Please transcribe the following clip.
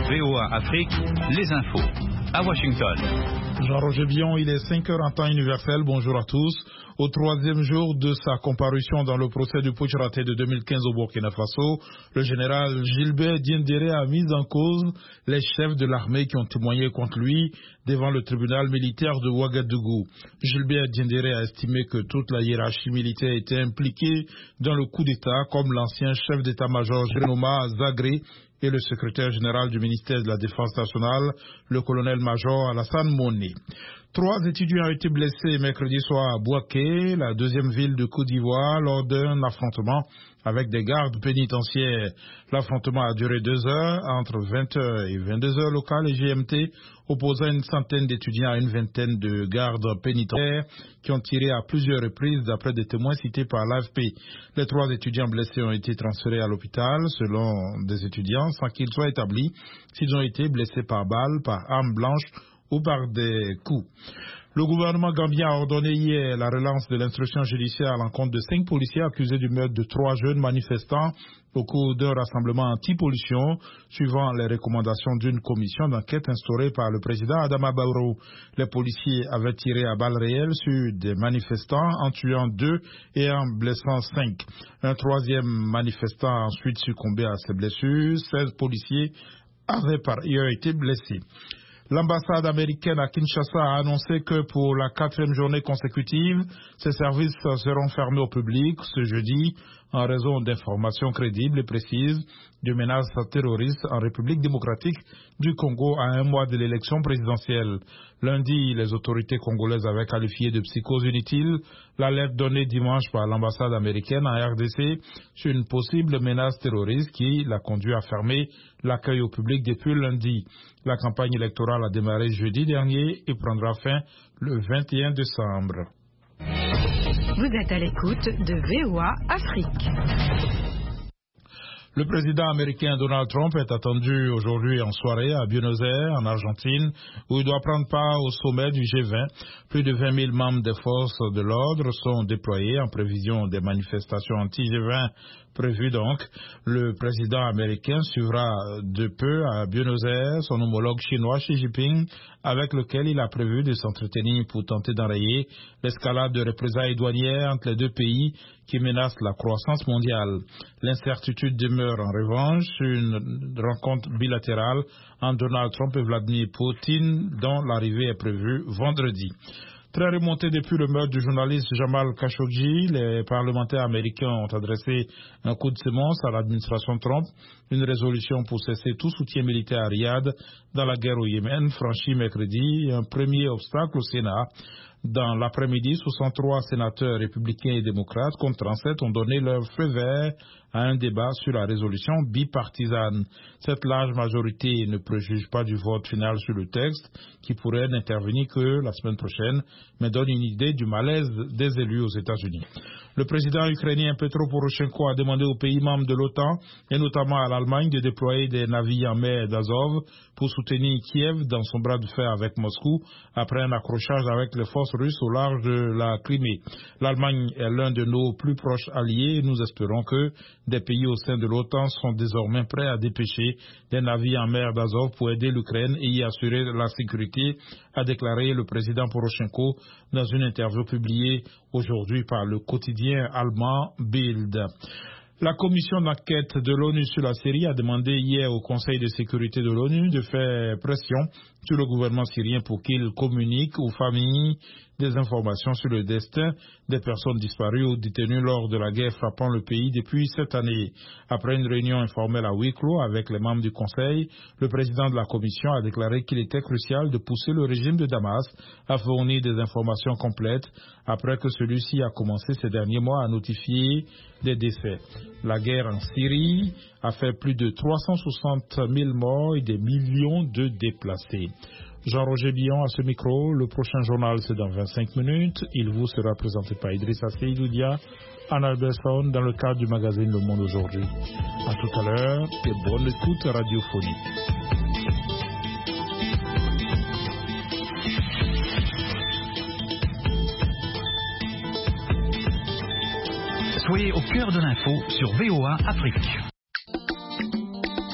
VOA Afrique, les infos. À Washington. Jean-Roger Bion, il est 5 heures en temps universel. Bonjour à tous. Au troisième jour de sa comparution dans le procès du putsch raté de 2015 au Burkina Faso, le général Gilbert Diendéré a mis en cause les chefs de l'armée qui ont témoigné contre lui devant le tribunal militaire de Ouagadougou. Gilbert Diendéré a estimé que toute la hiérarchie militaire était impliquée dans le coup d'État, comme l'ancien chef d'état-major Genoma Zagré et le secrétaire général du ministère de la Défense nationale, le colonel-major Alassane Moné. 3 étudiants ont été blessés mercredi soir à Bouaké, la deuxième ville de Côte d'Ivoire, lors d'un affrontement avec des gardes pénitentiaires. L'affrontement a duré 2 heures, entre 20h et 22h locales et GMT, opposant une centaine d'étudiants à une vingtaine de gardes pénitentiaires qui ont tiré à plusieurs reprises d'après des témoins cités par l'AFP. Les 3 étudiants blessés ont été transférés à l'hôpital, selon des étudiants, sans qu'il soit établi s'ils ont été blessés par balle, par arme blanche ou par des coups. Le gouvernement gambien a ordonné hier la relance de l'instruction judiciaire à l'encontre de 5 policiers accusés du meurtre de 3 jeunes manifestants au cours d'un rassemblement anti-pollution, suivant les recommandations d'une commission d'enquête instaurée par le président Adama Barrow. Les policiers avaient tiré à balles réelles sur des manifestants en tuant 2 et en blessant 5. Un 3e manifestant a ensuite succombé à ses blessures. 16 policiers avaient par ailleurs été blessés. L'ambassade américaine à Kinshasa a annoncé que pour la 4e journée consécutive, ses services seront fermés au public ce jeudi en raison d'informations crédibles et précises de menaces terroristes en République démocratique du Congo à un mois de l'élection présidentielle. Lundi, les autorités congolaises avaient qualifié de psychose inutile l'alerte donnée dimanche par l'ambassade américaine en RDC sur une possible menace terroriste qui l'a conduit à fermer l'accueil au public depuis lundi. La campagne électorale a démarré jeudi dernier et prendra fin le 21 décembre. Vous êtes à l'écoute de VOA Afrique. Le président américain Donald Trump est attendu aujourd'hui en soirée à Buenos Aires, en Argentine, où il doit prendre part au sommet du G20. Plus de 20 000 membres des forces de l'ordre sont déployés en prévision des manifestations anti-G20 prévues donc. Le président américain suivra de peu à Buenos Aires son homologue chinois Xi Jinping, avec lequel il a prévu de s'entretenir pour tenter d'enrayer l'escalade de représailles douanières entre les deux pays qui menacent la croissance mondiale. L'incertitude demeure en revanche sur une rencontre bilatérale entre Donald Trump et Vladimir Poutine, dont l'arrivée est prévue vendredi. Très remonté depuis le meurtre du journaliste Jamal Khashoggi, les parlementaires américains ont adressé un coup de sémence à l'administration Trump. Une résolution pour cesser tout soutien militaire à Riyad dans la guerre au Yémen franchit mercredi un premier obstacle au Sénat. Dans l'après-midi, 63 sénateurs républicains et démocrates contre 37 ont donné leur feu vert à un débat sur la résolution bipartisane. Cette large majorité ne préjuge pas du vote final sur le texte, qui pourrait n'intervenir que la semaine prochaine, mais donne une idée du malaise des élus aux États-Unis. Le président ukrainien Petro Poroshenko a demandé aux pays membres de l'OTAN, et notamment à l'Allemagne, de déployer des navires en mer d'Azov pour soutenir Kiev dans son bras de fer avec Moscou, après un accrochage avec les forces russes au large de la Crimée. L'Allemagne est l'un de nos plus proches alliés et nous espérons que des pays au sein de l'OTAN sont désormais prêts à dépêcher des navires en mer d'Azov pour aider l'Ukraine et y assurer la sécurité, a déclaré le président Poroshenko dans une interview publiée aujourd'hui par le quotidien allemand Bild. La commission d'enquête de l'ONU sur la Syrie a demandé hier au Conseil de sécurité de l'ONU de faire pression sur le gouvernement syrien pour qu'il communique aux familles des informations sur le destin des personnes disparues ou détenues lors de la guerre frappant le pays depuis cette année. Après une réunion informelle à huis clos avec les membres du Conseil, le président de la Commission a déclaré qu'il était crucial de pousser le régime de Damas à fournir des informations complètes après que celui-ci a commencé ces derniers mois à notifier des décès. La guerre en Syrie a fait plus de 360 000 morts et des millions de déplacés. Jean-Roger Bion à ce micro. Le prochain journal, c'est dans 25 minutes. Il vous sera présenté par Idrissa Seydoudia en Albertson dans le cadre du magazine Le Monde aujourd'hui. À tout à l'heure et bonne écoute radiophonique. Soyez au cœur de l'info sur VOA Afrique.